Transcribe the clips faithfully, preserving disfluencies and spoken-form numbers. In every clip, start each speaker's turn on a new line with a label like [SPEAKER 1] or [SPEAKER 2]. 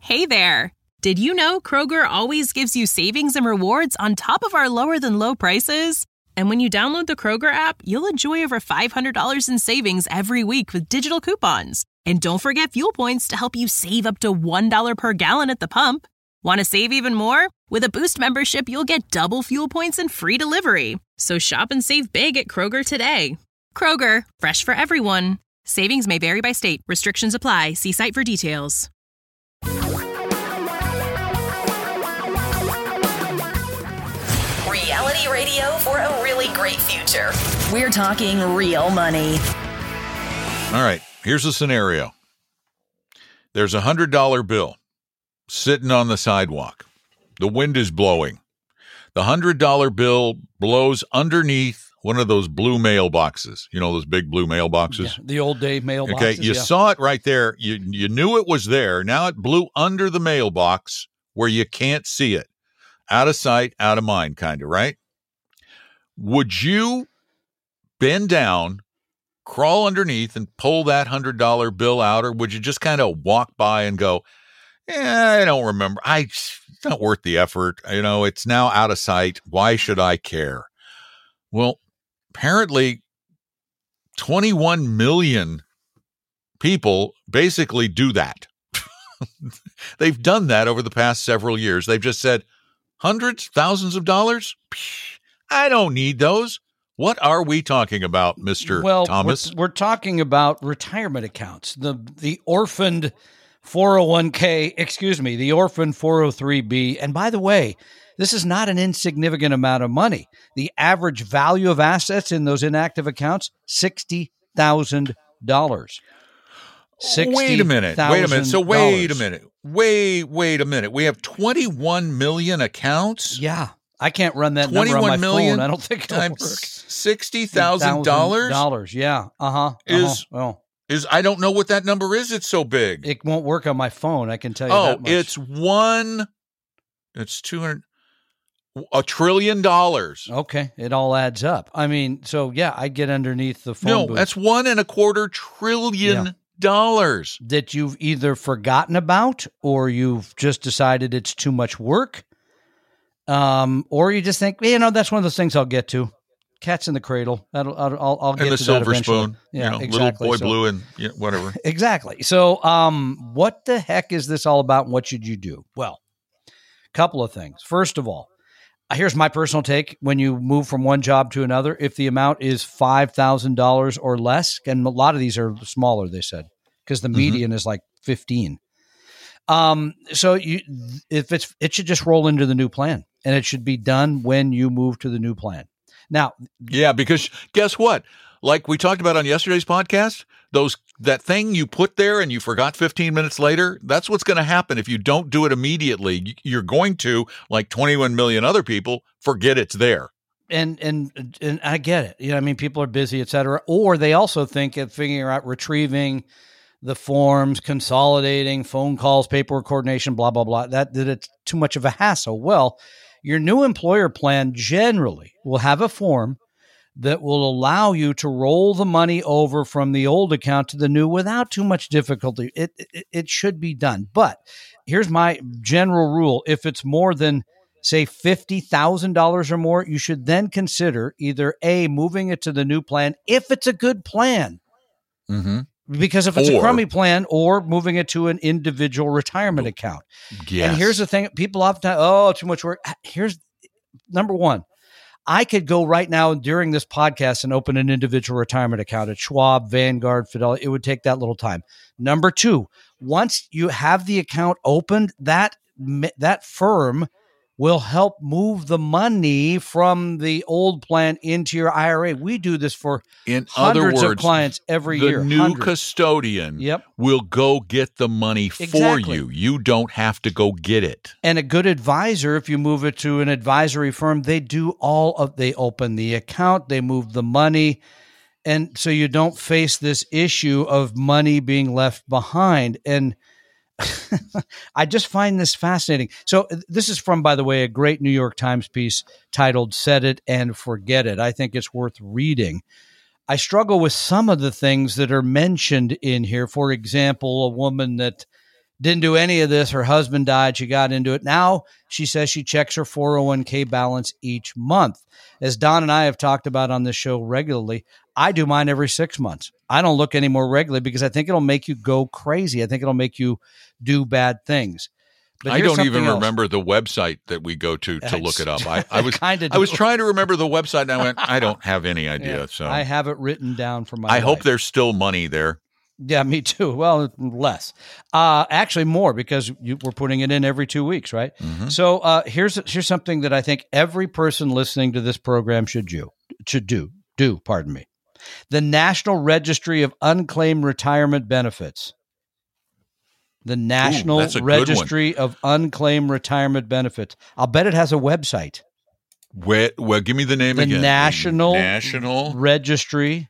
[SPEAKER 1] Hey there! Did you know Kroger always gives you savings and rewards on top of our lower-than-low prices? And when you download the Kroger app, you'll enjoy over five hundred dollars in savings every week with digital coupons. And don't forget fuel points to help you save up to one dollar per gallon at the pump. Want to save even more? With a Boost membership, you'll get double fuel points and free delivery. So shop and save big at Kroger today. Kroger, fresh for everyone. Savings may vary by state. Restrictions apply. See site for details.
[SPEAKER 2] Reality radio for a really great future. We're talking real money.
[SPEAKER 3] All right, here's a scenario. There's a one hundred dollar bill sitting on the sidewalk. The wind is blowing. The one hundred dollar bill blows underneath one of those blue mailboxes. You know, those big blue mailboxes?
[SPEAKER 4] Yeah, the old day mailboxes.
[SPEAKER 3] Okay, you
[SPEAKER 4] yeah.
[SPEAKER 3] saw it right there. You, you knew it was there. Now it blew under the mailbox where you can't see it. Out of sight, out of mind, kind of, right? Would you bend down, crawl underneath, and pull that one hundred dollar bill out, or would you just kind of walk by and go, eh, I don't remember. I, it's not worth the effort. You know, it's now out of sight. Why should I care? Well, apparently twenty-one million people basically do that. They've done that over the past several years. They've just said, hundreds, thousands of dollars? I don't need those. What are we talking about, Mister
[SPEAKER 4] Well,
[SPEAKER 3] Thomas?
[SPEAKER 4] We're, we're talking about retirement accounts, the the orphaned four oh one k, excuse me, the orphaned four oh three b. And by the way, this is not an insignificant amount of money. The average value of assets in those inactive accounts, sixty thousand dollars.
[SPEAKER 3] Wait a minute. Wait a minute. So wait a minute. Wait, wait a minute. We have twenty-one million accounts?
[SPEAKER 4] Yeah. I can't run that number on my phone. I don't think it'll
[SPEAKER 3] times
[SPEAKER 4] work.
[SPEAKER 3] sixty thousand dollars?
[SPEAKER 4] Dollars, yeah. Uh-huh. uh-huh.
[SPEAKER 3] Is,
[SPEAKER 4] well,
[SPEAKER 3] is, I don't know what that number is. It's so big.
[SPEAKER 4] It won't work on my phone. I can tell you
[SPEAKER 3] oh,
[SPEAKER 4] that much.
[SPEAKER 3] it's one, it's two hundred, a trillion dollars.
[SPEAKER 4] Okay. It all adds up. I mean, so yeah, I get underneath the phone
[SPEAKER 3] No,
[SPEAKER 4] booth.
[SPEAKER 3] that's one and a quarter trillion
[SPEAKER 4] Yeah.
[SPEAKER 3] dollars.
[SPEAKER 4] That you've either forgotten about or you've just decided it's too much work. Um, or you just think, you know, that's one of those things I'll get to. Cat's in the cradle. That'll, I'll, I'll, I'll get
[SPEAKER 3] And the
[SPEAKER 4] to
[SPEAKER 3] silver
[SPEAKER 4] that eventually.
[SPEAKER 3] spoon.
[SPEAKER 4] Yeah,
[SPEAKER 3] you know,
[SPEAKER 4] exactly.
[SPEAKER 3] Little boy
[SPEAKER 4] So-
[SPEAKER 3] blue and you know, whatever.
[SPEAKER 4] Exactly. So, um, what the heck is this all about and what should you do? Well, a couple of things. First of all, here's my personal take. When you move from one job to another, if the amount is five thousand dollars or less, and a lot of these are smaller, they said, because the median mm-hmm. is like fifteen. Um, so you, if it's, it should just roll into the new plan, and it should be done when you move to the new plan. Now,
[SPEAKER 3] yeah, because guess what? Like we talked about on yesterday's podcast, those that thing you put there and you forgot fifteen minutes later, that's what's going to happen if you don't do it immediately. You're going to, like twenty-one million other people, forget it's there.
[SPEAKER 4] And and and I get it. You know, I mean, people are busy, et cetera. Or they also think of figuring out retrieving the forms, consolidating phone calls, paperwork coordination, blah, blah, blah, that, that it's too much of a hassle. Well, your new employer plan generally will have a form that will allow you to roll the money over from the old account to the new without too much difficulty. It, it, it should be done. But here's my general rule. If it's more than, say, fifty thousand dollars or more, you should then consider either A, moving it to the new plan, if it's a good plan.
[SPEAKER 3] Mm-hmm.
[SPEAKER 4] Because if it's
[SPEAKER 3] or,
[SPEAKER 4] a crummy plan, or moving it to an individual retirement account.
[SPEAKER 3] Yes.
[SPEAKER 4] And here's the thing. People often, oh, too much work. Here's number one. I could go right now during this podcast and open an individual retirement account at Schwab, Vanguard, Fidelity. It would take that little time. Number two, once you have the account opened, that that firm will help move the money from the old plan into your I R A. We do this for
[SPEAKER 3] In
[SPEAKER 4] hundreds
[SPEAKER 3] other words,
[SPEAKER 4] of clients every
[SPEAKER 3] the
[SPEAKER 4] year.
[SPEAKER 3] The new
[SPEAKER 4] hundreds.
[SPEAKER 3] custodian
[SPEAKER 4] yep.
[SPEAKER 3] will go get the money for
[SPEAKER 4] Exactly.
[SPEAKER 3] you. You don't have to go get it.
[SPEAKER 4] And a good advisor, if you move it to an advisory firm, they do all of, they open the account, they move the money. And so you don't face this issue of money being left behind. And I just find this fascinating. So this is from, by the way, a great New York Times piece titled Set It and Forget It. I think it's worth reading. I struggle with some of the things that are mentioned in here. For example, a woman that Didn't do any of this. Her husband died. She got into it. Now she says she checks her four oh one k balance each month. As Don and I have talked about on this show regularly, I do mine every six months. I don't look any more regularly because I think it'll make you go crazy. I think it'll make you do bad things. But
[SPEAKER 3] I don't even
[SPEAKER 4] else.
[SPEAKER 3] remember the website that we go to to look it up. I, I was
[SPEAKER 4] Kinda
[SPEAKER 3] I was
[SPEAKER 4] do.
[SPEAKER 3] trying to remember the website, and I went, I don't have any idea.
[SPEAKER 4] Yeah,
[SPEAKER 3] so
[SPEAKER 4] I have it written down for my
[SPEAKER 3] I
[SPEAKER 4] life.
[SPEAKER 3] hope there's still money there.
[SPEAKER 4] Yeah, me too. Well, less. Uh, actually, more because you, we're putting it in every two weeks, right?
[SPEAKER 3] Mm-hmm.
[SPEAKER 4] So uh, here's here's something that I think every person listening to this program should do. Should do do. Pardon me. The National Registry of Unclaimed Retirement Benefits. The National
[SPEAKER 3] Ooh, that's a good
[SPEAKER 4] Registry of Unclaimed Retirement Benefits. I'll bet it has a website.
[SPEAKER 3] Where, well, give me the name
[SPEAKER 4] The
[SPEAKER 3] again.
[SPEAKER 4] National
[SPEAKER 3] the National
[SPEAKER 4] Registry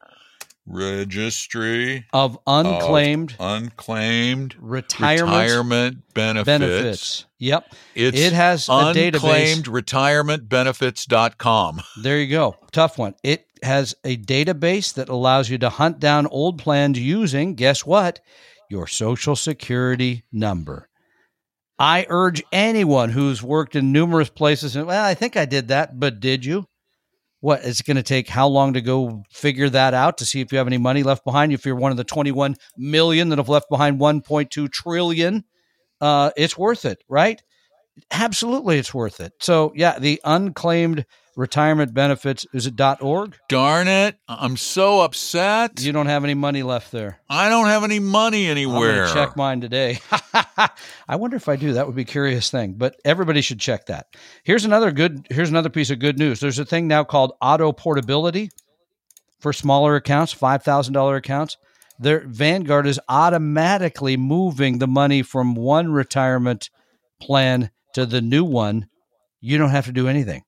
[SPEAKER 3] Registry
[SPEAKER 4] of Unclaimed
[SPEAKER 3] of Unclaimed
[SPEAKER 4] Retirement,
[SPEAKER 3] Retirement Benefits.
[SPEAKER 4] benefits. Yep.
[SPEAKER 3] It's
[SPEAKER 4] it has a database.
[SPEAKER 3] unclaimed retirement benefits dot com.
[SPEAKER 4] There you go. Tough one. It has a database that allows you to hunt down old plans using, guess what? Your Social Security number. I urge anyone who's worked in numerous places, and well, I think I did that, but did you? What, it's going to take how long to go figure that out to see if you have any money left behind? If you're one of the twenty-one million that have left behind one point two trillion, uh, it's worth it, right? Absolutely, it's worth it. So, yeah, the unclaimed retirement benefits, is it .org?
[SPEAKER 3] Darn it. I'm so upset.
[SPEAKER 4] You don't have any money left there.
[SPEAKER 3] I don't have any money
[SPEAKER 4] I'm
[SPEAKER 3] anywhere.
[SPEAKER 4] going to check mine today. I wonder if I do. That would be a curious thing, but everybody should check that. Here's another good, here's another piece of good news. There's a thing now called auto portability for smaller accounts, five thousand dollars accounts. Their Vanguard is automatically moving the money from one retirement plan to the new one. You don't have to do anything.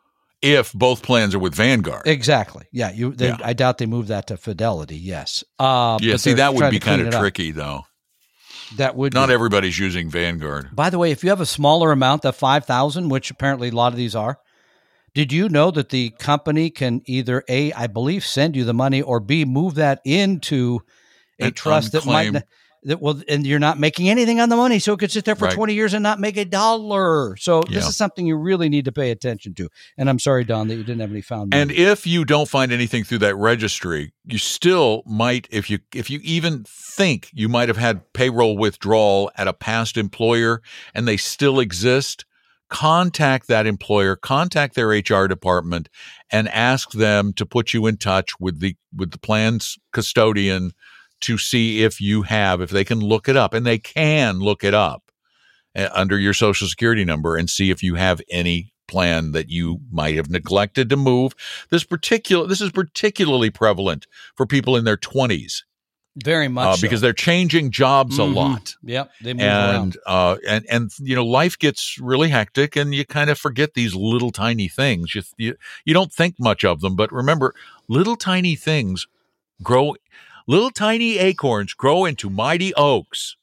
[SPEAKER 3] If both plans are with Vanguard.
[SPEAKER 4] Exactly. Yeah. You. They,
[SPEAKER 3] Yeah.
[SPEAKER 4] I doubt they moved that to Fidelity. Yes. Uh,
[SPEAKER 3] Yeah,
[SPEAKER 4] but
[SPEAKER 3] see,
[SPEAKER 4] they're
[SPEAKER 3] that would
[SPEAKER 4] trying
[SPEAKER 3] be
[SPEAKER 4] to clean
[SPEAKER 3] kind of
[SPEAKER 4] it up.
[SPEAKER 3] tricky, though.
[SPEAKER 4] That would
[SPEAKER 3] Not
[SPEAKER 4] be.
[SPEAKER 3] everybody's using Vanguard.
[SPEAKER 4] By the way, if you have a smaller amount, that five thousand, which apparently a lot of these are, did you know that the company can either A, I believe, send you the money, or B, move that into a
[SPEAKER 3] An
[SPEAKER 4] trust that might
[SPEAKER 3] unclaimed-
[SPEAKER 4] not, that will, and you're not making anything on the money, so it could sit there for
[SPEAKER 3] Right.
[SPEAKER 4] twenty years and not make a dollar. So this
[SPEAKER 3] Yeah.
[SPEAKER 4] is something you really need to pay attention to. And I'm sorry, Don, that you didn't have any found money.
[SPEAKER 3] And if you don't find anything through that registry, you still might, if you if you even think you might have had payroll withdrawal at a past employer and they still exist, contact that employer, contact their H R department, and ask them to put you in touch with the with the plan's custodian to see if you have, if they can look it up, and they can look it up uh, under your Social Security number and see if you have any plan that you might have neglected to move. This particular, this is particularly prevalent for people in their twenties
[SPEAKER 4] Very much
[SPEAKER 3] uh,
[SPEAKER 4] so.
[SPEAKER 3] because they're changing jobs
[SPEAKER 4] Mhm.
[SPEAKER 3] a lot.
[SPEAKER 4] Yep, they move around.
[SPEAKER 3] And, uh, and, and, you know, life gets really hectic and you kind of forget these little tiny things. You, you, you don't think much of them, but remember, little tiny things grow, little tiny acorns grow into mighty oaks.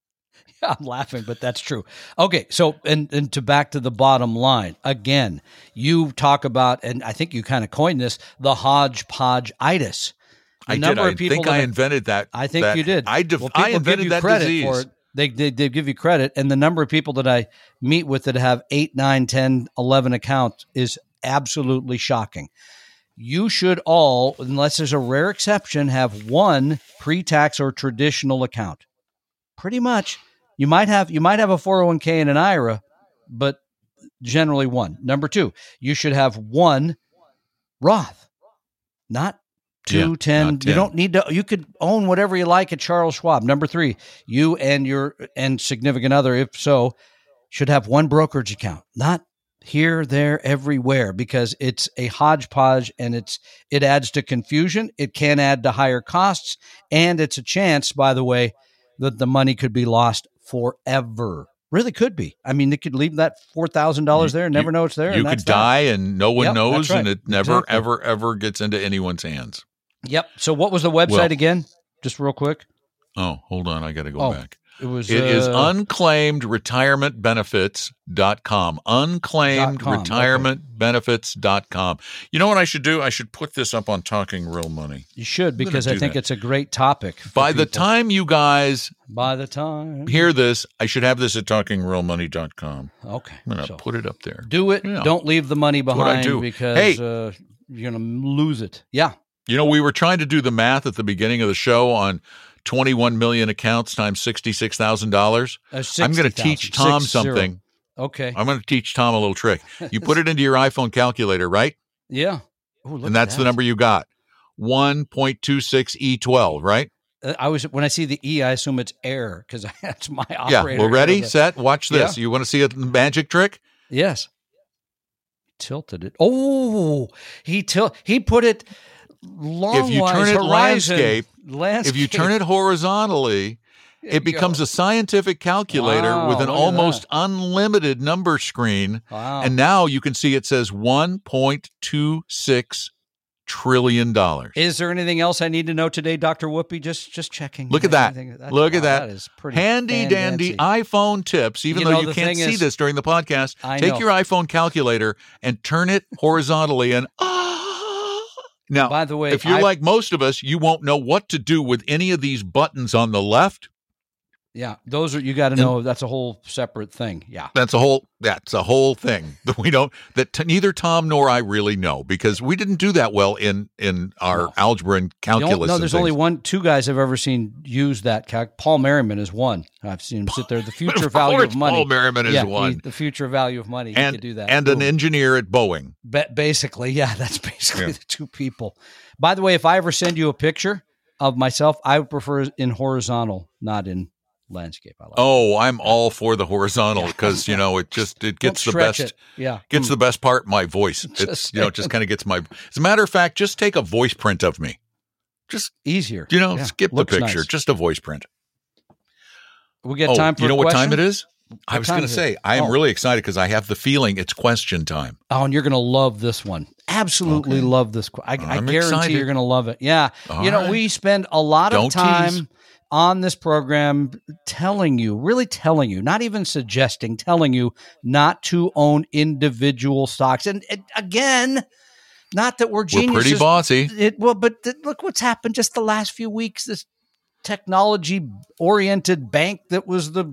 [SPEAKER 4] I'm laughing, but that's true. Okay, so and, and to back to the bottom line again, you talk about, and I think you kind of coined this, the hodgepodge-itis. The
[SPEAKER 3] I did.
[SPEAKER 4] number
[SPEAKER 3] I
[SPEAKER 4] of people
[SPEAKER 3] think
[SPEAKER 4] that
[SPEAKER 3] I
[SPEAKER 4] have-
[SPEAKER 3] invented that.
[SPEAKER 4] I think
[SPEAKER 3] that-
[SPEAKER 4] you did.
[SPEAKER 3] I, def-
[SPEAKER 4] well,
[SPEAKER 3] I
[SPEAKER 4] people give
[SPEAKER 3] invented
[SPEAKER 4] you
[SPEAKER 3] that
[SPEAKER 4] credit
[SPEAKER 3] disease.
[SPEAKER 4] for it. They, they they give you credit, and the number of people that I meet with that have eight, nine, ten, eleven accounts is absolutely shocking. You should all, unless there's a rare exception, have one pre-tax or traditional account. Pretty much. You might have you might have a four oh one k and an I R A, but generally one. Number two, you should have one Roth, not two,
[SPEAKER 3] Yeah,
[SPEAKER 4] ten.
[SPEAKER 3] not
[SPEAKER 4] You
[SPEAKER 3] ten.
[SPEAKER 4] don't need to. You could own whatever you like at Charles Schwab. Number three, you and your and significant other, if so, should have one brokerage account, not here, there, everywhere, because it's a hodgepodge and it's it adds to confusion. It can add to higher costs, and it's a chance, by the way, that the money could be lost forever. Really could be. I mean, they could leave that four thousand dollars there and never
[SPEAKER 3] You-
[SPEAKER 4] know it's there.
[SPEAKER 3] You
[SPEAKER 4] and
[SPEAKER 3] could
[SPEAKER 4] that's that.
[SPEAKER 3] die and no one
[SPEAKER 4] Yep,
[SPEAKER 3] knows,
[SPEAKER 4] that's right.
[SPEAKER 3] and it never,
[SPEAKER 4] Exactly.
[SPEAKER 3] ever, ever gets into anyone's hands.
[SPEAKER 4] Yep. So what was the website
[SPEAKER 3] Well-
[SPEAKER 4] again? Just real quick.
[SPEAKER 3] Oh, hold on. I got to go
[SPEAKER 4] Oh.
[SPEAKER 3] back.
[SPEAKER 4] It was.
[SPEAKER 3] It
[SPEAKER 4] uh,
[SPEAKER 3] is unclaimed retirement benefits dot com. unclaimed retirement benefits dot com. You know what I should do? I should put this up on Talking Real Money.
[SPEAKER 4] You should, because I think that. It's a great topic.
[SPEAKER 3] By the
[SPEAKER 4] people.
[SPEAKER 3] time you guys
[SPEAKER 4] By the time
[SPEAKER 3] hear this, I should have this at talking real money dot com.
[SPEAKER 4] Okay.
[SPEAKER 3] I'm going to
[SPEAKER 4] so
[SPEAKER 3] put it up there.
[SPEAKER 4] Do it.
[SPEAKER 3] Yeah.
[SPEAKER 4] Don't leave the money
[SPEAKER 3] That's what I
[SPEAKER 4] behind
[SPEAKER 3] do.
[SPEAKER 4] because
[SPEAKER 3] Hey.
[SPEAKER 4] uh, you're going to lose it. Yeah.
[SPEAKER 3] You know, we were trying to do the math at the beginning of the show on twenty-one million accounts times sixty-six thousand dollars.
[SPEAKER 4] Uh,
[SPEAKER 3] I'm going to teach Tom
[SPEAKER 4] Six, zero.
[SPEAKER 3] something.
[SPEAKER 4] Okay.
[SPEAKER 3] I'm going to teach Tom a little trick. You put it into your iPhone calculator, right?
[SPEAKER 4] Yeah. Ooh, look
[SPEAKER 3] And
[SPEAKER 4] at
[SPEAKER 3] that's
[SPEAKER 4] that.
[SPEAKER 3] the number you got. one point two six E twelve, right?
[SPEAKER 4] Uh, I was when I see the E, I assume it's air because that's my
[SPEAKER 3] Yeah.
[SPEAKER 4] operator.
[SPEAKER 3] Well, ready,
[SPEAKER 4] here, but-
[SPEAKER 3] set, watch this.
[SPEAKER 4] Yeah.
[SPEAKER 3] You want to see a magic trick?
[SPEAKER 4] Yes. Tilted it. Oh, he tilt. He put it long.
[SPEAKER 3] If you turn it
[SPEAKER 4] horizon,
[SPEAKER 3] landscape,
[SPEAKER 4] landscape.
[SPEAKER 3] If you turn it horizontally,
[SPEAKER 4] There
[SPEAKER 3] it
[SPEAKER 4] you
[SPEAKER 3] becomes
[SPEAKER 4] go.
[SPEAKER 3] a scientific calculator
[SPEAKER 4] Wow,
[SPEAKER 3] with an
[SPEAKER 4] look at
[SPEAKER 3] almost
[SPEAKER 4] that.
[SPEAKER 3] unlimited number screen.
[SPEAKER 4] Wow.
[SPEAKER 3] And now you can see it says one point two six trillion dollars.
[SPEAKER 4] Is there anything else I need to know today, Doctor Whoopi? Just just checking.
[SPEAKER 3] Look at that.
[SPEAKER 4] Anything- that's-
[SPEAKER 3] Look at
[SPEAKER 4] wow,
[SPEAKER 3] that.
[SPEAKER 4] That is pretty
[SPEAKER 3] Handy dandy
[SPEAKER 4] fancy.
[SPEAKER 3] iPhone tips, even
[SPEAKER 4] You
[SPEAKER 3] though
[SPEAKER 4] know,
[SPEAKER 3] you
[SPEAKER 4] the
[SPEAKER 3] can't
[SPEAKER 4] thing
[SPEAKER 3] see
[SPEAKER 4] is-
[SPEAKER 3] this during the podcast.
[SPEAKER 4] I
[SPEAKER 3] Take
[SPEAKER 4] know.
[SPEAKER 3] your iPhone calculator and turn it horizontally and now,
[SPEAKER 4] By the way,
[SPEAKER 3] if you're
[SPEAKER 4] I-
[SPEAKER 3] like most of us, you won't know what to do with any of these buttons on the left.
[SPEAKER 4] Yeah, those are you got to know. That's a whole separate thing. Yeah.
[SPEAKER 3] That's a whole. That's a whole thing that we don't. That t- neither Tom nor I really know because we didn't do that well in in our
[SPEAKER 4] No.
[SPEAKER 3] algebra and
[SPEAKER 4] The
[SPEAKER 3] calculus.
[SPEAKER 4] only- no,
[SPEAKER 3] and
[SPEAKER 4] there's
[SPEAKER 3] things.
[SPEAKER 4] only one, two guys I've ever seen use that. Calc- Paul Merriman is one. I've seen him sit there. The future
[SPEAKER 3] Of
[SPEAKER 4] value
[SPEAKER 3] course,
[SPEAKER 4] of money.
[SPEAKER 3] Paul Merriman is
[SPEAKER 4] yeah,
[SPEAKER 3] one.
[SPEAKER 4] he- the future value of money. He
[SPEAKER 3] and
[SPEAKER 4] could do that.
[SPEAKER 3] and an
[SPEAKER 4] Boom.
[SPEAKER 3] engineer at Boeing.
[SPEAKER 4] Ba- basically, yeah, that's basically
[SPEAKER 3] Yeah.
[SPEAKER 4] the two people. By the way, if I ever send you a picture of myself, I would prefer it in horizontal, not in landscape. I like
[SPEAKER 3] Oh, I'm all for the horizontal because you know it just it
[SPEAKER 4] Don't
[SPEAKER 3] gets the
[SPEAKER 4] stretch
[SPEAKER 3] best.
[SPEAKER 4] it. Yeah.
[SPEAKER 3] Gets
[SPEAKER 4] Mm.
[SPEAKER 3] the best part. My voice. It's
[SPEAKER 4] Just
[SPEAKER 3] you know it just kind of gets my. As a matter of fact, just take a voice print of me. Just
[SPEAKER 4] easier.
[SPEAKER 3] you know,
[SPEAKER 4] Yeah.
[SPEAKER 3] skip the
[SPEAKER 4] Looks
[SPEAKER 3] picture.
[SPEAKER 4] nice.
[SPEAKER 3] Just a voice print.
[SPEAKER 4] We get
[SPEAKER 3] Oh,
[SPEAKER 4] time for
[SPEAKER 3] you know
[SPEAKER 4] a
[SPEAKER 3] what time
[SPEAKER 4] question?
[SPEAKER 3] it is? I
[SPEAKER 4] What
[SPEAKER 3] was
[SPEAKER 4] time
[SPEAKER 3] going to
[SPEAKER 4] is
[SPEAKER 3] say
[SPEAKER 4] it?
[SPEAKER 3] I am
[SPEAKER 4] Oh.
[SPEAKER 3] really excited because I have the feeling it's question time.
[SPEAKER 4] Oh, and you're going to love this one. Absolutely
[SPEAKER 3] Okay.
[SPEAKER 4] love this. qu- I, I
[SPEAKER 3] I'm
[SPEAKER 4] guarantee
[SPEAKER 3] excited.
[SPEAKER 4] you're going to love it. Yeah.
[SPEAKER 3] All
[SPEAKER 4] you know,
[SPEAKER 3] right.
[SPEAKER 4] we spend a lot of
[SPEAKER 3] Don't
[SPEAKER 4] time
[SPEAKER 3] tease.
[SPEAKER 4] on this program telling you, really telling you, not even suggesting, telling you not to own individual stocks. And, and again, not that we're
[SPEAKER 3] We're
[SPEAKER 4] geniuses.
[SPEAKER 3] pretty bossy.
[SPEAKER 4] It, well, but th- look what's happened just the last few weeks. This technology oriented bank that was the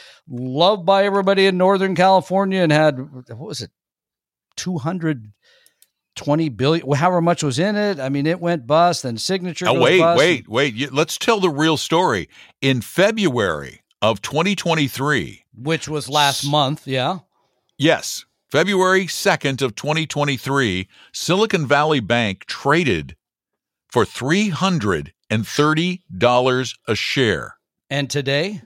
[SPEAKER 4] loved by everybody in Northern California and had, what was it, two hundred twenty billion, well, however much was in it. I mean, it went bust and Signature.
[SPEAKER 3] Oh,
[SPEAKER 4] goes
[SPEAKER 3] wait,
[SPEAKER 4] bust.
[SPEAKER 3] wait, wait. You- Let's tell the real story. In February of twenty twenty-three,
[SPEAKER 4] Which was last month. Yeah.
[SPEAKER 3] yes, February second of twenty twenty-three, Silicon Valley Bank traded for three hundred thirty dollars a share.
[SPEAKER 4] And today,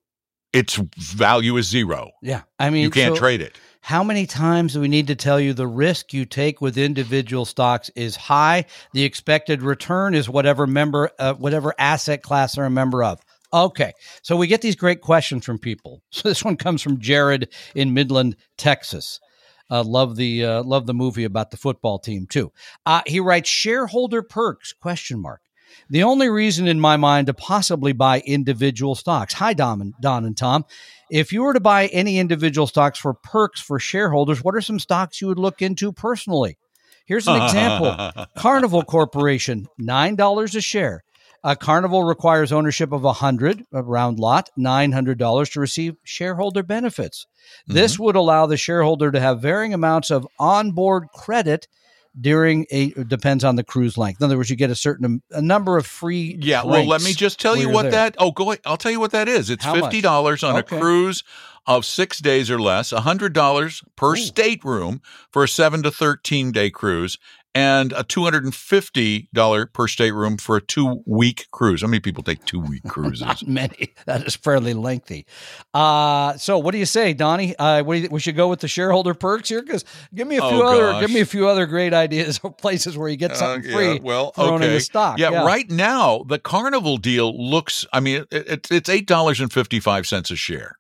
[SPEAKER 3] Its value is zero.
[SPEAKER 4] yeah. I mean,
[SPEAKER 3] You can't
[SPEAKER 4] so
[SPEAKER 3] trade it.
[SPEAKER 4] How many times do we need to tell you the risk you take with individual stocks is high? The expected return is whatever member, uh, whatever asset class they're a member of. Okay, so we get these great questions from people. So this one comes from Jared in Midland, Texas. Uh, love the uh, love the movie about the football team too. Uh, he writes shareholder perks question mark. The only reason in my mind to possibly buy individual stocks. Hi, Don and, Don and Tom. If you were to buy any individual stocks for perks for shareholders, what are some stocks you would look into personally? Here's an example. Carnival Corporation, nine dollars a share. Uh, Carnival requires ownership of one hundred, a round lot, nine hundred dollars to receive shareholder benefits. This would allow the shareholder to have varying amounts of onboard credit during a, it depends on the cruise length. In other words, you get a certain, a number of free
[SPEAKER 3] Yeah, well, let me
[SPEAKER 4] drinks
[SPEAKER 3] just tell
[SPEAKER 4] while
[SPEAKER 3] you
[SPEAKER 4] you're
[SPEAKER 3] what
[SPEAKER 4] there.
[SPEAKER 3] that. Oh, go ahead. I'll tell you what that is. It's
[SPEAKER 4] How much?
[SPEAKER 3] fifty dollars on
[SPEAKER 4] Okay.
[SPEAKER 3] a cruise of six days or less, one hundred dollars per
[SPEAKER 4] Ooh.
[SPEAKER 3] stateroom for a seven to thirteen day cruise, and a two hundred fifty dollars per stateroom for a two week cruise. How many people take two week cruises?
[SPEAKER 4] Not many. That is fairly lengthy. Uh, so what do you say, Donnie? Uh, what do you, we should go with the shareholder perks here? Because give me a few
[SPEAKER 3] Oh,
[SPEAKER 4] other,
[SPEAKER 3] gosh.
[SPEAKER 4] give me a few other great ideas of places where you get something
[SPEAKER 3] Uh,
[SPEAKER 4] free
[SPEAKER 3] yeah, well,
[SPEAKER 4] for owning
[SPEAKER 3] okay.
[SPEAKER 4] the stock.
[SPEAKER 3] Yeah, right now the Carnival deal looks. I mean, it, it, it's eight dollars and fifty five cents a share.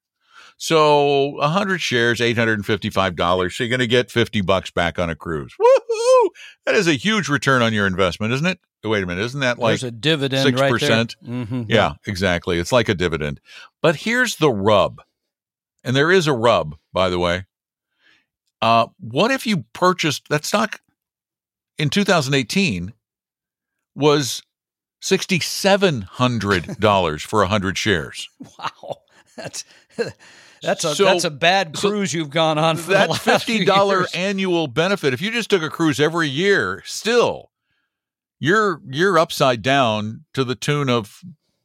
[SPEAKER 3] So a hundred shares, eight hundred and fifty five dollars. So you're going to get fifty bucks back on a cruise. Woohoo! Woo! That is a huge return on your investment, isn't it? Wait a minute. Isn't that like
[SPEAKER 4] There's a dividend
[SPEAKER 3] six
[SPEAKER 4] right
[SPEAKER 3] percent?
[SPEAKER 4] there. Mm-hmm.
[SPEAKER 3] Yeah, exactly. It's like a dividend. But here's the rub. And there is a rub, by the way. Uh, what if you purchased that stock in two thousand eighteen was six thousand seven hundred dollars for one hundred shares?
[SPEAKER 4] Wow. That's that's a
[SPEAKER 3] So-
[SPEAKER 4] that's a bad
[SPEAKER 3] so
[SPEAKER 4] cruise you've gone on for the
[SPEAKER 3] That
[SPEAKER 4] last few
[SPEAKER 3] fifty dollars
[SPEAKER 4] years.
[SPEAKER 3] annual benefit, if you just took a cruise every year, still, you're you're upside down to the tune of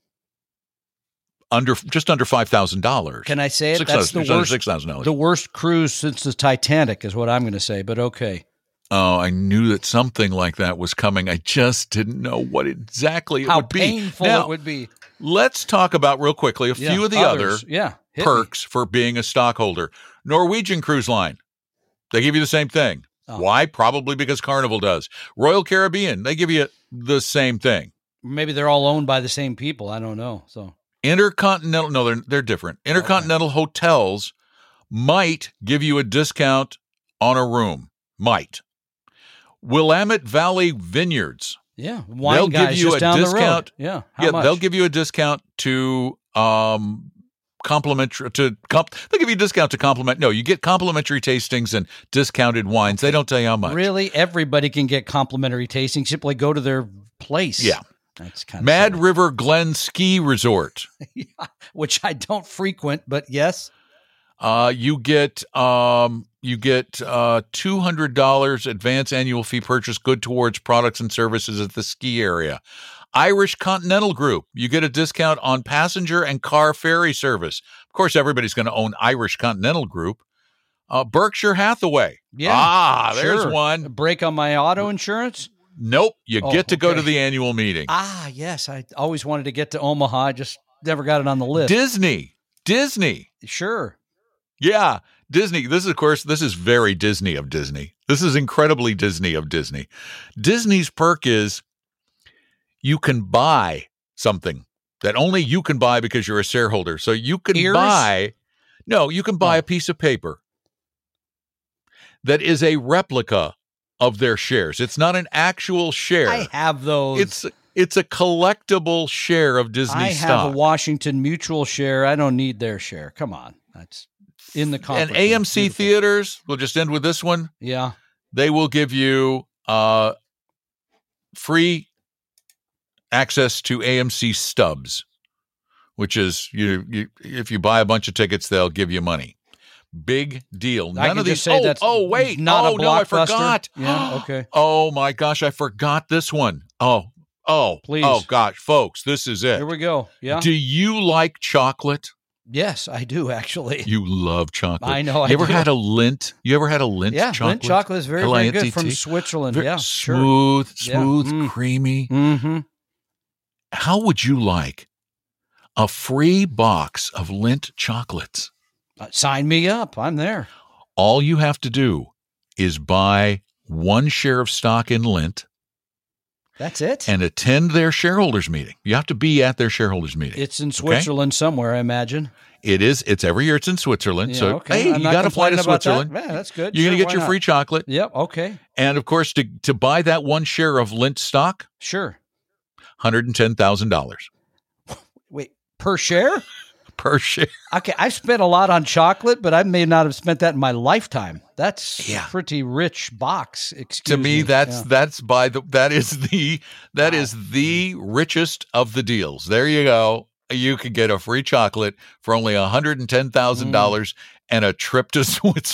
[SPEAKER 3] under just under five thousand dollars.
[SPEAKER 4] Can I say it?
[SPEAKER 3] Six
[SPEAKER 4] That's the
[SPEAKER 3] thousand,
[SPEAKER 4] worst.
[SPEAKER 3] six thousand dollars.
[SPEAKER 4] The worst cruise since the Titanic is what I'm going to say. But okay.
[SPEAKER 3] Oh, I knew that something like that was coming. I just didn't know what exactly it
[SPEAKER 4] How
[SPEAKER 3] would be.
[SPEAKER 4] painful
[SPEAKER 3] Now,
[SPEAKER 4] it would be.
[SPEAKER 3] let's talk about real quickly a
[SPEAKER 4] Yeah,
[SPEAKER 3] few of the
[SPEAKER 4] others.
[SPEAKER 3] other
[SPEAKER 4] yeah hit me.
[SPEAKER 3] perks for being a stockholder. Norwegian Cruise Line, they give you the same thing.
[SPEAKER 4] Oh.
[SPEAKER 3] Why? Probably because Carnival does. Royal Caribbean, they give you the same thing.
[SPEAKER 4] Maybe they're all owned by the same people. I don't know. So
[SPEAKER 3] Intercontinental, no, they're they're different. Intercontinental hotels might give you a discount on a room. Might. Willamette Valley Vineyards.
[SPEAKER 4] yeah, wine
[SPEAKER 3] They'll
[SPEAKER 4] guys
[SPEAKER 3] give you
[SPEAKER 4] just
[SPEAKER 3] a
[SPEAKER 4] down
[SPEAKER 3] discount.
[SPEAKER 4] the road. Yeah, how
[SPEAKER 3] yeah,
[SPEAKER 4] much?
[SPEAKER 3] they'll give you a discount to um complimentary to comp, they'll give you a discount to compliment. No, you get complimentary tastings and discounted wines. They don't tell you how much.
[SPEAKER 4] Really, everybody can get complimentary tasting. Simply go to their place.
[SPEAKER 3] Yeah.
[SPEAKER 4] That's kind of
[SPEAKER 3] Mad River Glen Ski Resort.
[SPEAKER 4] yeah, which I don't frequent, but yes.
[SPEAKER 3] Uh, you get um, you get uh, two hundred dollars advance annual fee purchase good towards products and services at the ski area. Irish Continental Group, you get a discount on passenger and car ferry service. Of course, everybody's going to own Irish Continental Group. Uh, Berkshire Hathaway.
[SPEAKER 4] Yeah.
[SPEAKER 3] Ah, there's
[SPEAKER 4] Sure.
[SPEAKER 3] one.
[SPEAKER 4] A break on my auto insurance.
[SPEAKER 3] Nope, you
[SPEAKER 4] Oh,
[SPEAKER 3] get to go
[SPEAKER 4] okay.
[SPEAKER 3] to the annual meeting.
[SPEAKER 4] Ah, yes. I always wanted to get to Omaha. I just never got it on the list.
[SPEAKER 3] Disney. Disney.
[SPEAKER 4] Sure.
[SPEAKER 3] Yeah, Disney. This is, of course, this is very Disney of Disney. This is incredibly Disney of Disney. Disney's perk is you can buy something that only you can buy because you're a shareholder. So you can
[SPEAKER 4] Ears?
[SPEAKER 3] buy, no, you can buy
[SPEAKER 4] Oh.
[SPEAKER 3] a piece of paper that is a replica of their shares. It's not an actual share.
[SPEAKER 4] I have those.
[SPEAKER 3] It's it's a collectible share of Disney
[SPEAKER 4] I
[SPEAKER 3] stock.
[SPEAKER 4] have a Washington Mutual share. I don't need their share. Come on. That's in the conference.
[SPEAKER 3] And A M C
[SPEAKER 4] Beautiful.
[SPEAKER 3] Theaters, we'll just end with this one.
[SPEAKER 4] Yeah.
[SPEAKER 3] They will give you uh, free access to A M C Stubs, which is you, you. If you buy a bunch of tickets, they'll give you money. Big deal.
[SPEAKER 4] I
[SPEAKER 3] None
[SPEAKER 4] can
[SPEAKER 3] of
[SPEAKER 4] just
[SPEAKER 3] these.
[SPEAKER 4] say
[SPEAKER 3] oh,
[SPEAKER 4] that's
[SPEAKER 3] oh, wait.
[SPEAKER 4] not
[SPEAKER 3] oh
[SPEAKER 4] a
[SPEAKER 3] no, I
[SPEAKER 4] blockbuster.
[SPEAKER 3] forgot.
[SPEAKER 4] Yeah, okay.
[SPEAKER 3] Oh my gosh, I forgot this one. Oh, oh,
[SPEAKER 4] Please.
[SPEAKER 3] Oh gosh, folks, this is it.
[SPEAKER 4] Here we go. Yeah.
[SPEAKER 3] Do you like chocolate?
[SPEAKER 4] Yes, I do actually.
[SPEAKER 3] You love chocolate.
[SPEAKER 4] I know I
[SPEAKER 3] You ever
[SPEAKER 4] do.
[SPEAKER 3] had a Lindt? You ever had a Lindt
[SPEAKER 4] yeah,
[SPEAKER 3] chocolate?
[SPEAKER 4] Lindt chocolate is very, very good
[SPEAKER 3] L I N T T?
[SPEAKER 4] from Switzerland.
[SPEAKER 3] Very
[SPEAKER 4] yeah, sure.
[SPEAKER 3] smooth,
[SPEAKER 4] Yeah.
[SPEAKER 3] smooth,
[SPEAKER 4] Mm.
[SPEAKER 3] creamy.
[SPEAKER 4] Mm-hmm.
[SPEAKER 3] How would you like a free box of Lindt chocolates?
[SPEAKER 4] Uh, sign me up. I'm there.
[SPEAKER 3] All you have to do is buy one share of stock in Lindt
[SPEAKER 4] That's it.
[SPEAKER 3] and attend their shareholders meeting. You have to be at their shareholders meeting.
[SPEAKER 4] It's in Switzerland somewhere, I imagine.
[SPEAKER 3] It is. It's every year. It's in Switzerland.
[SPEAKER 4] Yeah,
[SPEAKER 3] so
[SPEAKER 4] okay.
[SPEAKER 3] hey,
[SPEAKER 4] I'm
[SPEAKER 3] you
[SPEAKER 4] not
[SPEAKER 3] got to fly to
[SPEAKER 4] complaining about that.
[SPEAKER 3] Switzerland.
[SPEAKER 4] Yeah, that's good.
[SPEAKER 3] You're
[SPEAKER 4] Sure,
[SPEAKER 3] going to get
[SPEAKER 4] why
[SPEAKER 3] your
[SPEAKER 4] not?
[SPEAKER 3] free chocolate,
[SPEAKER 4] Yep. Okay.
[SPEAKER 3] and of course, to to buy that one share of Lindt stock,
[SPEAKER 4] Sure.
[SPEAKER 3] one hundred ten thousand dollars
[SPEAKER 4] Wait, per share?
[SPEAKER 3] per share.
[SPEAKER 4] Okay, I've spent a lot on chocolate, but I may not have spent that in my lifetime. That's
[SPEAKER 3] Yeah.
[SPEAKER 4] a pretty rich box. Excuse
[SPEAKER 3] To me, that's
[SPEAKER 4] Yeah.
[SPEAKER 3] that's by the that is the that is the richest of the deals. There you go. You could get a free chocolate for only one hundred ten thousand dollars and a trip to Switzerland.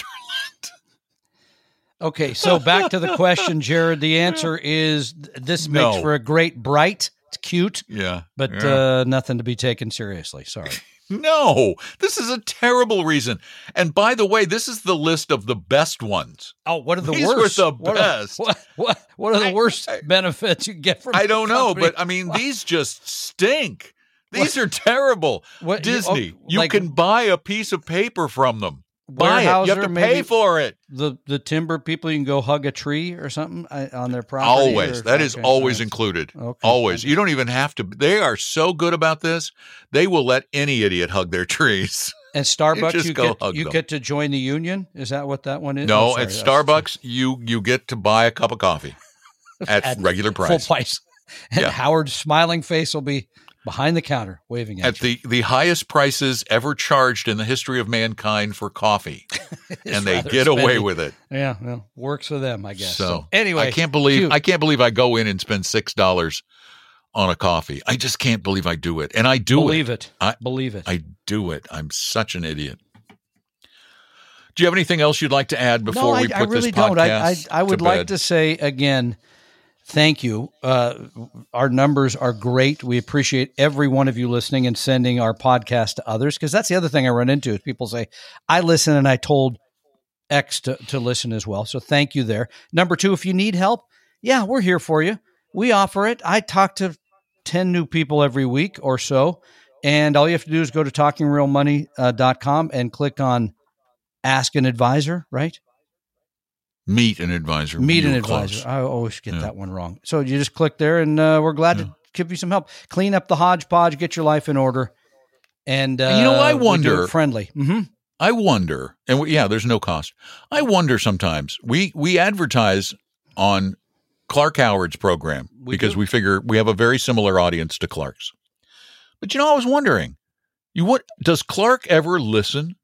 [SPEAKER 4] Okay, so back to the question, Jared. The answer is th- this
[SPEAKER 3] No.
[SPEAKER 4] makes for a great bright. It's cute,
[SPEAKER 3] Yeah,
[SPEAKER 4] but
[SPEAKER 3] yeah.
[SPEAKER 4] uh, nothing to be taken seriously. Sorry.
[SPEAKER 3] No, this is a terrible reason. And by the way, this is the list of the best ones.
[SPEAKER 4] Oh, what are the
[SPEAKER 3] These were
[SPEAKER 4] worst?
[SPEAKER 3] the
[SPEAKER 4] What are-
[SPEAKER 3] best.
[SPEAKER 4] What, what, what are the
[SPEAKER 3] I-
[SPEAKER 4] worst
[SPEAKER 3] I-
[SPEAKER 4] benefits you get from?
[SPEAKER 3] I
[SPEAKER 4] the
[SPEAKER 3] don't know,
[SPEAKER 4] company?
[SPEAKER 3] but I mean, these just stink. These are terrible.
[SPEAKER 4] What- you-
[SPEAKER 3] Disney,
[SPEAKER 4] oh,
[SPEAKER 3] you
[SPEAKER 4] like-
[SPEAKER 3] can buy a piece of paper from them. Buy it. You have
[SPEAKER 4] Weyerhaeuser,
[SPEAKER 3] to
[SPEAKER 4] maybe?
[SPEAKER 3] pay for it.
[SPEAKER 4] the the timber people, you can go hug a tree or something uh, on their property.
[SPEAKER 3] Always.
[SPEAKER 4] or-
[SPEAKER 3] That is
[SPEAKER 4] okay,
[SPEAKER 3] always
[SPEAKER 4] all right.
[SPEAKER 3] included.
[SPEAKER 4] Okay.
[SPEAKER 3] Always. You don't even have to. They are so good about this. They will let any idiot hug their trees.
[SPEAKER 4] And Starbucks,
[SPEAKER 3] just
[SPEAKER 4] you,
[SPEAKER 3] go
[SPEAKER 4] get,
[SPEAKER 3] hug
[SPEAKER 4] you
[SPEAKER 3] them.
[SPEAKER 4] get to join the union? Is that what that one is?
[SPEAKER 3] No,
[SPEAKER 4] Oh, sorry,
[SPEAKER 3] at
[SPEAKER 4] that's-
[SPEAKER 3] Starbucks, you you get to buy a cup of coffee at,
[SPEAKER 4] At
[SPEAKER 3] regular
[SPEAKER 4] Full
[SPEAKER 3] price.
[SPEAKER 4] price. And
[SPEAKER 3] Yeah.
[SPEAKER 4] Howard's smiling face will be behind the counter waving at,
[SPEAKER 3] At the, the highest prices ever charged in the history of mankind for coffee.
[SPEAKER 4] It's
[SPEAKER 3] and they
[SPEAKER 4] rather
[SPEAKER 3] get away
[SPEAKER 4] spendy.
[SPEAKER 3] with it.
[SPEAKER 4] Yeah, well, works for them, I guess. So,
[SPEAKER 3] So,
[SPEAKER 4] anyway,
[SPEAKER 3] I can't believe
[SPEAKER 4] cute.
[SPEAKER 3] I can't believe I go in and spend six dollars on a coffee. I just can't believe I do it. And I do
[SPEAKER 4] believe
[SPEAKER 3] it.
[SPEAKER 4] it.
[SPEAKER 3] I-
[SPEAKER 4] believe it.
[SPEAKER 3] I do it. I'm such an idiot. Do you have anything else you'd like to add before
[SPEAKER 4] no,
[SPEAKER 3] we
[SPEAKER 4] I,
[SPEAKER 3] put
[SPEAKER 4] I really
[SPEAKER 3] this
[SPEAKER 4] don't. I, I,
[SPEAKER 3] podcast
[SPEAKER 4] I would
[SPEAKER 3] to
[SPEAKER 4] like
[SPEAKER 3] bed?
[SPEAKER 4] to say again, thank you. Uh, our numbers are great. We appreciate every one of you listening and sending our podcast to others, because that's the other thing I run into is people say, I listen and I told X to, to listen as well. So thank you there. Number two, if you need help, yeah, we're here for you. We offer it. I talk to ten new people every week or so, and all you have to do is go to talking real money dot com and click on Ask an Advisor, right?
[SPEAKER 3] Meet an advisor.
[SPEAKER 4] Meet
[SPEAKER 3] You
[SPEAKER 4] an
[SPEAKER 3] were
[SPEAKER 4] advisor.
[SPEAKER 3] close.
[SPEAKER 4] I always get
[SPEAKER 3] Yeah.
[SPEAKER 4] that one wrong. So you just click there, and uh, we're glad
[SPEAKER 3] Yeah.
[SPEAKER 4] to give you some help. Clean up the hodgepodge, get your life in order, and uh,
[SPEAKER 3] You know, I
[SPEAKER 4] we do
[SPEAKER 3] wonder-
[SPEAKER 4] it friendly. Mm-hmm.
[SPEAKER 3] I wonder, and we, yeah, there's no cost. I wonder sometimes we we advertise on Clark Howard's program
[SPEAKER 4] We
[SPEAKER 3] because
[SPEAKER 4] do.
[SPEAKER 3] we figure we have a very similar audience to Clark's. But you know, I was wondering, you what does Clark ever listen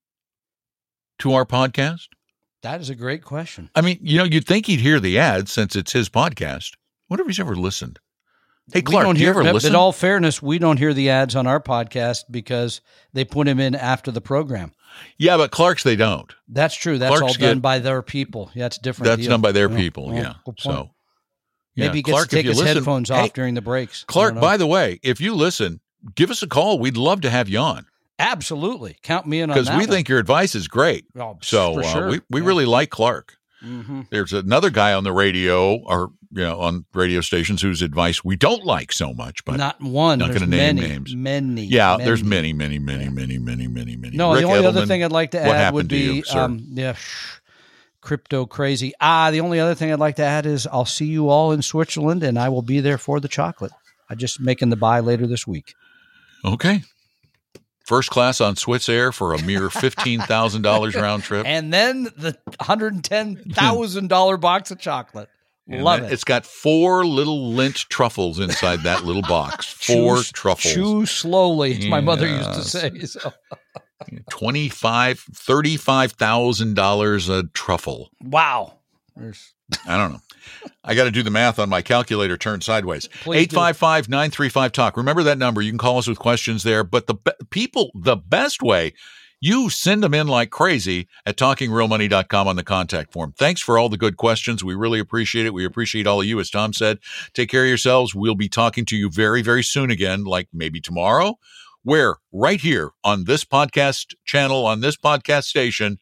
[SPEAKER 3] to our podcast?
[SPEAKER 4] That is a great question.
[SPEAKER 3] I mean, you know, you'd think he'd hear the ads since it's his podcast. I wonder if he's ever listened. Hey, Clark,
[SPEAKER 4] we don't
[SPEAKER 3] do you
[SPEAKER 4] hear,
[SPEAKER 3] ever
[SPEAKER 4] in
[SPEAKER 3] listen?
[SPEAKER 4] all fairness, we don't hear the ads on our podcast because they put them in after the program.
[SPEAKER 3] Yeah, but Clark's they don't.
[SPEAKER 4] That's true. That's
[SPEAKER 3] Clark's
[SPEAKER 4] all done
[SPEAKER 3] get-
[SPEAKER 4] by their people. Yeah, it's a different.
[SPEAKER 3] That's
[SPEAKER 4] deal.
[SPEAKER 3] done by their
[SPEAKER 4] Yeah.
[SPEAKER 3] people.
[SPEAKER 4] Well,
[SPEAKER 3] Yeah.
[SPEAKER 4] good point.
[SPEAKER 3] So yeah,
[SPEAKER 4] maybe he gets
[SPEAKER 3] Clark,
[SPEAKER 4] to
[SPEAKER 3] if
[SPEAKER 4] take
[SPEAKER 3] you
[SPEAKER 4] his
[SPEAKER 3] listen-
[SPEAKER 4] headphones
[SPEAKER 3] Hey,
[SPEAKER 4] off during the breaks. I
[SPEAKER 3] Clark,
[SPEAKER 4] don't know.
[SPEAKER 3] by the way, if you listen, give us a call. We'd love to have you on
[SPEAKER 4] Absolutely, count me in on
[SPEAKER 3] because
[SPEAKER 4] that
[SPEAKER 3] we
[SPEAKER 4] one.
[SPEAKER 3] think your advice is great.
[SPEAKER 4] Oh,
[SPEAKER 3] So
[SPEAKER 4] for
[SPEAKER 3] uh,
[SPEAKER 4] sure.
[SPEAKER 3] we, we
[SPEAKER 4] Yeah.
[SPEAKER 3] really like Clark.
[SPEAKER 4] Mhm.
[SPEAKER 3] There's another guy on the radio or, you know, on radio stations whose advice we don't like so much, but
[SPEAKER 4] Not one.
[SPEAKER 3] not
[SPEAKER 4] There's
[SPEAKER 3] gonna name
[SPEAKER 4] many,
[SPEAKER 3] names.
[SPEAKER 4] Many.
[SPEAKER 3] yeah, there's many, many, many,
[SPEAKER 4] Yeah.
[SPEAKER 3] many, many, many, many.
[SPEAKER 4] No,
[SPEAKER 3] Rick
[SPEAKER 4] the only other
[SPEAKER 3] Edelman,
[SPEAKER 4] thing I'd like to
[SPEAKER 3] what
[SPEAKER 4] add
[SPEAKER 3] happened
[SPEAKER 4] would
[SPEAKER 3] to
[SPEAKER 4] be,
[SPEAKER 3] you, sir?
[SPEAKER 4] um, yeah, shh, crypto crazy. Ah, the only other thing I'd like to add is I'll see you all in Switzerland, and I will be there for the chocolate. I'm just making the buy later this week.
[SPEAKER 3] Okay. First class on Swiss Air for a mere fifteen thousand dollars round trip.
[SPEAKER 4] And then the one hundred ten thousand dollars box of chocolate.
[SPEAKER 3] And
[SPEAKER 4] Love
[SPEAKER 3] that-
[SPEAKER 4] it.
[SPEAKER 3] It's got four little lint truffles inside that little box. Four
[SPEAKER 4] Chew-
[SPEAKER 3] truffles.
[SPEAKER 4] Chew slowly, as my mother used to
[SPEAKER 3] Yes.
[SPEAKER 4] say. So.
[SPEAKER 3] twenty-five, thirty-five thousand dollars a truffle.
[SPEAKER 4] Wow. There's
[SPEAKER 3] I don't know. I got to do the math on my calculator turned sideways.
[SPEAKER 4] Please do.
[SPEAKER 3] eight five five, nine three five, talk. Remember that number. You can call us with questions there. But the be- people, the best way, you send them in like crazy at talking real money dot com on the contact form. Thanks for all the good questions. We really appreciate it. We appreciate all of you. As Tom said, take care of yourselves. We'll be talking to you very, very soon again, like maybe tomorrow, where right here on this podcast channel, on this podcast station,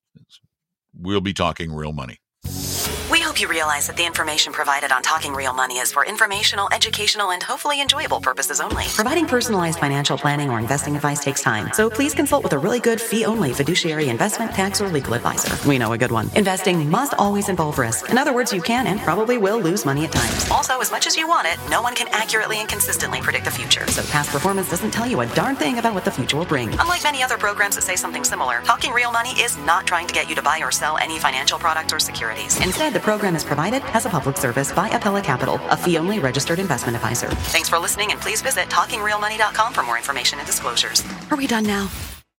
[SPEAKER 3] we'll be talking real money.
[SPEAKER 2] We hope you realize that the information provided on Talking Real Money is for informational, educational, and hopefully enjoyable purposes only. Providing personalized financial planning or investing advice takes time, so please consult with a really good fee-only fiduciary investment, tax, or legal advisor. We know a good one. Investing must always involve risk. In other words, you can and probably will lose money at times. Also, as much as you want it, no one can accurately and consistently predict the future. So past performance doesn't tell you a darn thing about what the future will bring. Unlike many other programs that say something similar, Talking Real Money is not trying to get you to buy or sell any financial product or securities. Instead, the program is provided as a public service by Apella Capital, a fee-only registered investment advisor. Thanks for listening, and please visit talking real money dot com for more information and disclosures. Are we done now?